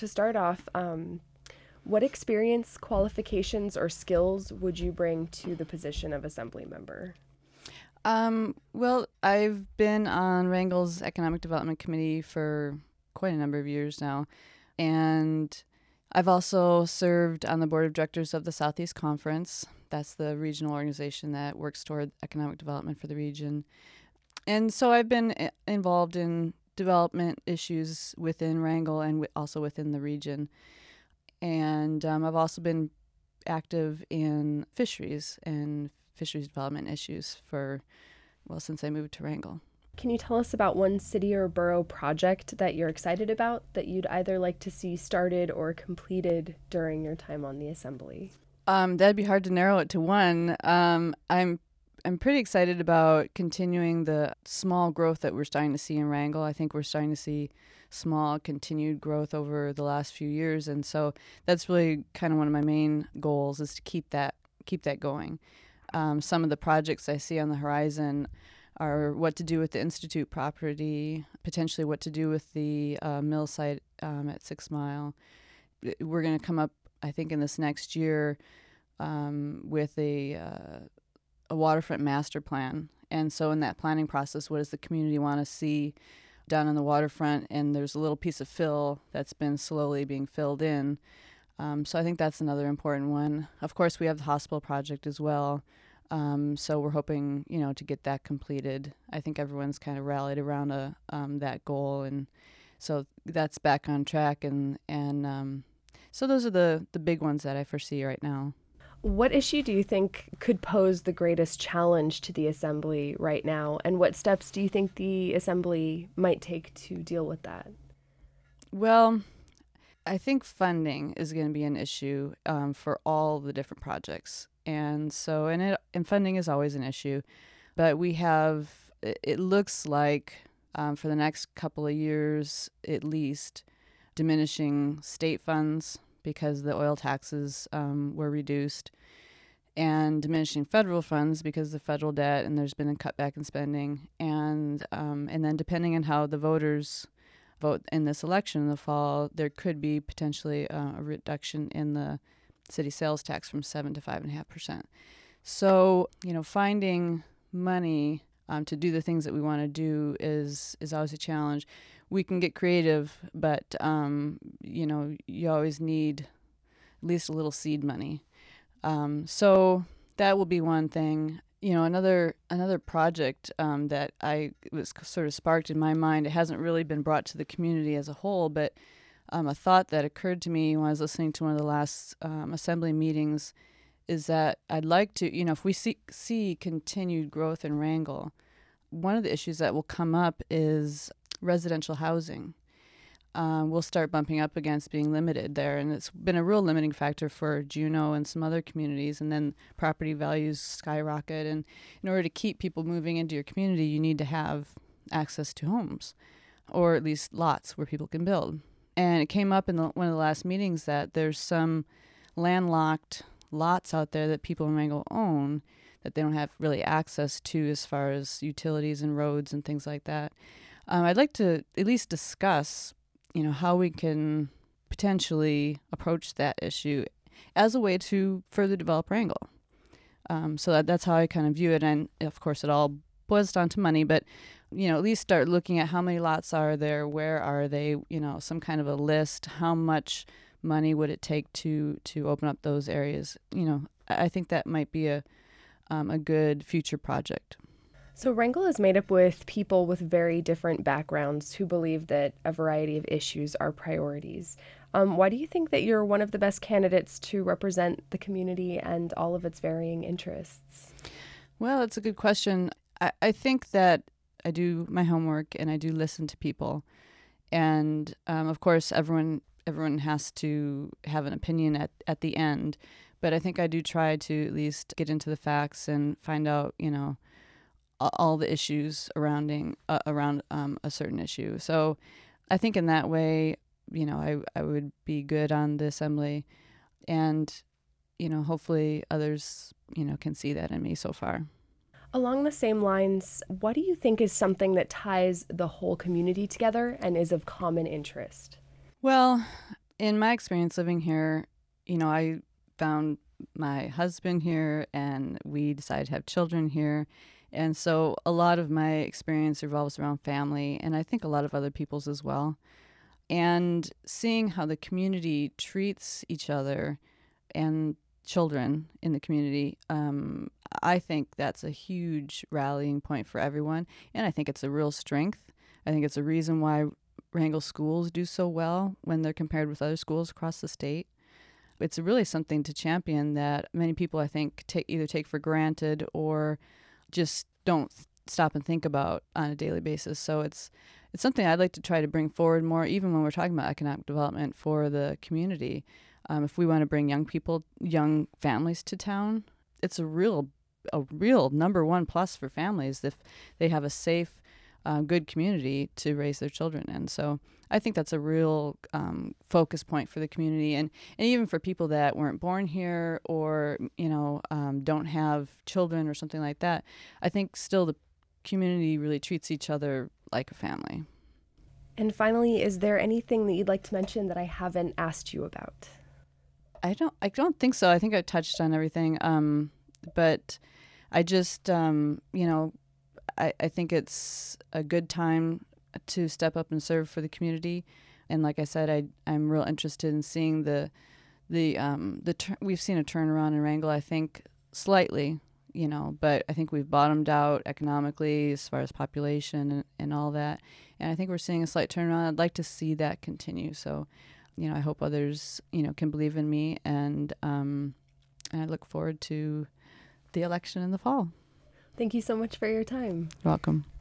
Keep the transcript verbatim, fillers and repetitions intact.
to start off, um, what experience, qualifications, or skills would you bring to the position of assembly member? Um, well, I've been on Wrangell's Economic Development Committee for quite a number of years now, and I've also served on the board of directors of the Southeast Conference. That's the regional organization that works toward economic development for the region. And so I've been i- involved in development issues within Wrangell and wi- also within the region. And um, I've also been active in fisheries and fisheries development issues for, well, since I moved to Wrangell. Can you tell us about one city or borough project that you're excited about that you'd either like to see started or completed during your time on the assembly? Um, that'd be hard to narrow it to one. Um, I'm I'm pretty excited about continuing the small growth that we're starting to see in Wrangell. I think we're starting to see small continued growth over the last few years, and so that's really kind of one of my main goals is to keep that keep that going. Um, some of the projects I see on the horizon are what to do with the Institute property, potentially what to do with the uh, mill site um, at Six Mile. We're going to come up, I think, in this next year um, with a uh, a waterfront master plan. And so in that planning process, what does the community want to see done on the waterfront? And there's a little piece of fill that's been slowly being filled in. Um, so I think that's another important one. Of course, we have the hospital project as well. Um, so we're hoping, you know, to get that completed. I think everyone's kind of rallied around a, um, that goal. And so that's back on track. And, and um, so those are the, the big ones that I foresee right now. What issue do you think could pose the greatest challenge to the assembly right now? And what steps do you think the assembly might take to deal with that? Well, I think funding is going to be an issue um, for all the different projects. And so, and it, and funding is always an issue, but we have, it, it looks like um, for the next couple of years, at least, diminishing state funds because the oil taxes um, were reduced, and diminishing federal funds because of the federal debt, and there's been a cutback in spending. And um, and then depending on how the voters vote in this election in the fall, there could be potentially uh, a reduction in the city sales tax from seven to five and a half percent. So, you know, finding money um, to do the things that we want to do is is always a challenge. We can get creative, but um, you know, you always need at least a little seed money. Um, so that will be one thing. You know, another another project um, that I was sort of sparked in my mind. It hasn't really been brought to the community as a whole, but um, a thought that occurred to me when I was listening to one of the last um, assembly meetings is that I'd like to, you know, if we see see continued growth in Wrangell, one of the issues that will come up is residential housing. Um, we'll start bumping up against being limited there. And it's been a real limiting factor for Juneau and some other communities. And then property values skyrocket. And in order to keep people moving into your community, you need to have access to homes, or at least lots where people can build. And it came up in the, one of the last meetings that there's some landlocked lots out there that people in Wrangell own that they don't have really access to as far as utilities and roads and things like that. Um, I'd like to at least discuss, you know, how we can potentially approach that issue as a way to further develop Wrangell. Um, so that, that's how I kind of view it. And of course, it all boils down to money, but, you know, at least start looking at how many lots are there, where are they, you know, some kind of a list, how much money would it take to, to open up those areas. You know, I think that might be a, um, a good future project. So Wrangell is made up with people with very different backgrounds who believe that a variety of issues are priorities. Um, why do you think that you're one of the best candidates to represent the community and all of its varying interests? Well, it's a good question. I, I think that I do my homework and I do listen to people. And um, of course, everyone everyone has to have an opinion at, at the end. But I think I do try to at least get into the facts and find out, you know, all the issues surrounding uh, around um, a certain issue. So I think in that way, you know, I, I would be good on the assembly, and, you know, hopefully others, you know, can see that in me so far. Along the same lines, what do you think is something that ties the whole community together and is of common interest? Well, in my experience living here, you know, I found my husband here and we decided to have children here. And so a lot of my experience revolves around family, and I think a lot of other people's as well. And seeing how the community treats each other and children in the community, um, I think that's a huge rallying point for everyone. And I think it's a real strength. I think it's a reason why Wrangell schools do so well when they're compared with other schools across the state. It's really something to champion that many people, I think, take, either take for granted or just don't stop and think about on a daily basis. So it's it's something I'd like to try to bring forward more, even when we're talking about economic development for the community. Um, if we want to bring young people, young families to town, it's a real, a real number one plus for families if they have a safe, uh, good community to raise their children in. So I think that's a real um, focus point for the community, and, and even for people that weren't born here or, you know, um, don't have children or something like that. I think still the community really treats each other like a family. And finally, is there anything that you'd like to mention that I haven't asked you about? I don't. I don't think so. I think I touched on everything. Um, but I just, um, you know, I, I think it's a good time to step up and serve for the community. And like I said, I I'm real interested in seeing the the um the tur- we've seen a turnaround in Wrangell. I think slightly, you know, but I think we've bottomed out economically as far as population and, and all that. And I think we're seeing a slight turnaround. I'd like to see that continue. So, you know, I hope others, you know, can believe in me, and um, and I look forward to the election in the fall. Thank you so much for your time. You're welcome.